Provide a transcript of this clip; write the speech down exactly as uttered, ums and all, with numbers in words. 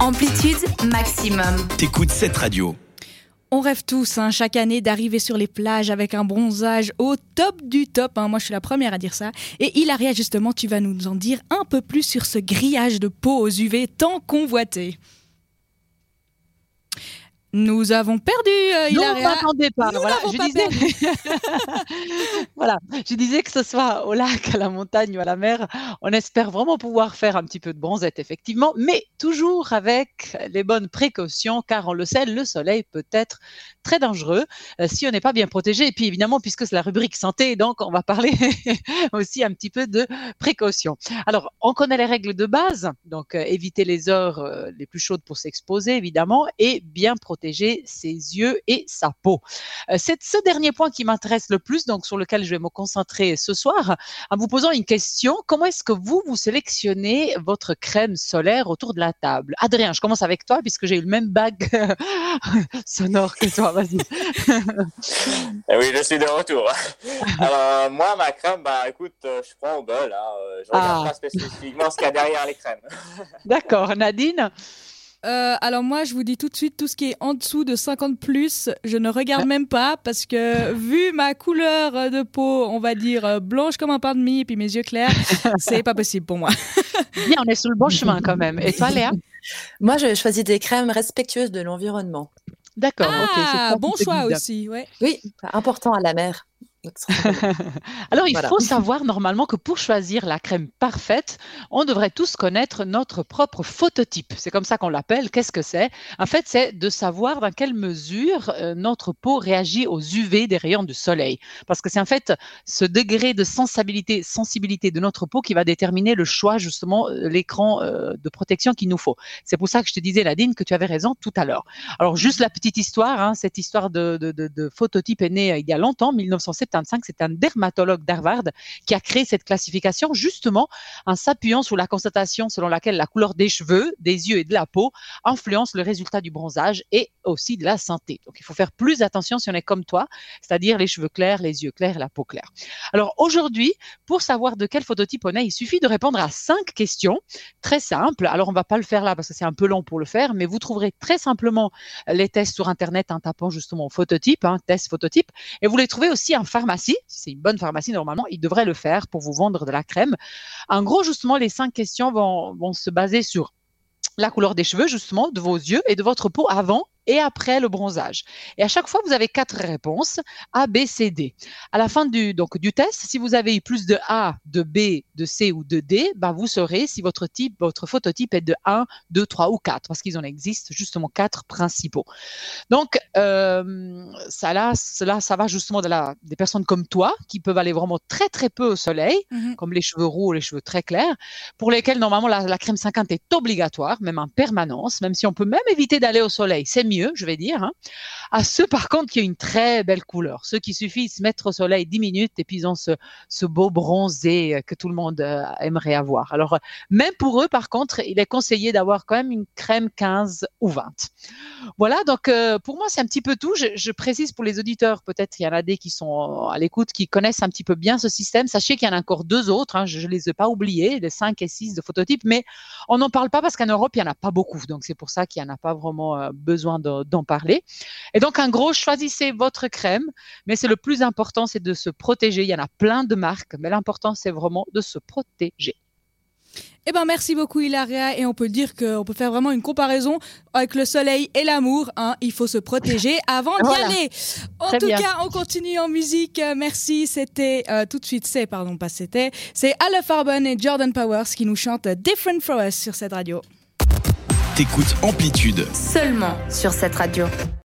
Amplitude maximum. T'écoutes cette radio. On rêve tous, hein, chaque année, d'arriver sur les plages avec un bronzage au top du top. Hein. Moi, je suis la première à dire ça. Et Hilaria, justement, tu vas nous en dire un peu plus sur ce grillage de peau aux U V tant convoité. Nous avons perdu euh, Hilaria. Non, m'attendez pas. Nous voilà, l'avons je pas disais... perdu. voilà, je disais que ce soit au lac, à la montagne ou à la mer, on espère vraiment pouvoir faire un petit peu de bronzette, effectivement, mais toujours avec les bonnes précautions, car on le sait, le soleil peut être très dangereux euh, si on n'est pas bien protégé. Et puis évidemment, puisque c'est la rubrique santé, donc on va parler aussi un petit peu de précaution. Alors, on connaît les règles de base, donc euh, éviter les heures euh, les plus chaudes pour s'exposer, évidemment, et bien protéger ses yeux et sa peau. Euh, c'est ce dernier point qui m'intéresse le plus, donc sur lequel je vais me concentrer ce soir, en vous posant une question. Comment est-ce que vous, vous sélectionnez votre crème solaire autour de la table? Adrien, je commence avec toi, puisque j'ai eu le même bague sonore que toi. Vas-y. Eh oui, je suis de retour. Alors, moi, ma crème, bah, écoute, euh, je prends au bol. Hein, euh, je regarde Ah. pas spécifiquement ce qu'il y a derrière les crèmes. D'accord, Nadine? Euh, alors moi, je vous dis tout de suite, tout ce qui est en dessous de cinquante plus, je ne regarde même pas parce que vu ma couleur de peau, on va dire euh, blanche comme un pain de mie et puis mes yeux clairs, c'est pas possible pour moi. Bien, on est sur le bon chemin quand même. Et toi, Léa? Moi, je choisis des crèmes respectueuses de l'environnement. D'accord. ok, c'est Ah, ça bon qui te choix guide. aussi, ouais. Oui, important à la mer. Alors, il Voilà. faut savoir normalement que pour choisir la crème parfaite, on devrait tous connaître notre propre phototype. C'est comme ça qu'on l'appelle. Qu'est-ce que c'est? En fait, c'est de savoir dans quelle mesure euh, notre peau réagit aux U V des rayons du soleil. Parce que c'est en fait ce degré de sensibilité, sensibilité de notre peau qui va déterminer le choix, justement, euh, l'écran euh, de protection qu'il nous faut. C'est pour ça que je te disais, Nadine, que tu avais raison tout à l'heure. Alors, juste la petite histoire, hein, cette histoire de, de, de, de phototype est née euh, il y a longtemps, mille neuf cent soixante-quinze. C'est un dermatologue d'Harvard qui a créé cette classification justement en s'appuyant sur la constatation selon laquelle la couleur des cheveux, des yeux et de la peau influence le résultat du bronzage et aussi de la santé. Donc, il faut faire plus attention si on est comme toi, c'est-à-dire les cheveux clairs, les yeux clairs et la peau claire. Alors, aujourd'hui, pour savoir de quel phototype on est, il suffit de répondre à cinq questions très simples. Alors, on ne va pas le faire là parce que c'est un peu long pour le faire, mais vous trouverez très simplement les tests sur Internet en tapant justement phototype, hein, test phototype, et vous les trouvez aussi en pharmacie. Si c'est une bonne pharmacie, normalement, ils devraient le faire pour vous vendre de la crème. En gros, justement, les cinq questions vont, vont se baser sur la couleur des cheveux, justement, de vos yeux et de votre peau avant et après le bronzage. Et à chaque fois, vous avez quatre réponses, A, B, C, D. À la fin du, donc, du test, si vous avez eu plus de A, de B, de C ou de D, bah, vous saurez si votre type, votre phototype est de un, deux, trois ou quatre, parce qu'ils en existent justement quatre principaux. Donc, euh, ça, là, cela, ça va justement de la, des personnes comme toi, qui peuvent aller vraiment très, très peu au soleil, Mm-hmm. comme les cheveux roux ou les cheveux très clairs, pour lesquels, normalement, la, la crème cinquante est obligatoire, même en permanence, même si on peut même éviter d'aller au soleil. C'est mieux, je vais dire, hein, à ceux par contre qui ont une très belle couleur, ceux qui suffit de se mettre au soleil dix minutes et puis ils ont ce, ce beau bronzé que tout le monde euh, aimerait avoir. Alors, même pour eux, par contre, il est conseillé d'avoir quand même une crème quinze ou vingt. Voilà, donc euh, pour moi, c'est un petit peu tout. Je, je précise pour les auditeurs, peut-être il y en a des qui sont à l'écoute, qui connaissent un petit peu bien ce système. Sachez qu'il y en a encore deux autres, hein, je ne les ai pas oubliés, les cinq et six de phototypes, mais on n'en parle pas parce qu'en Europe, il n'y en a pas beaucoup. Donc, c'est pour ça qu'il n'y en a pas vraiment euh, besoin de, d'en parler. Et donc, en gros, choisissez votre crème, mais c'est le plus important, c'est de se protéger. Il y en a plein de marques, mais l'important, c'est vraiment de se protéger. Eh ben merci beaucoup Hilaria, et on peut dire qu'on peut faire vraiment une comparaison avec le soleil et l'amour, hein. Il faut se protéger avant d'y Voilà. aller. En Très tout bien. cas, on continue en musique. Euh, Merci, c'était euh, tout de suite, c'est pardon pas c'était, c'est Alla Farben et Jordan Powers qui nous chantent Different From Us sur cette radio. T'écoutes Amplitude. Seulement sur cette radio.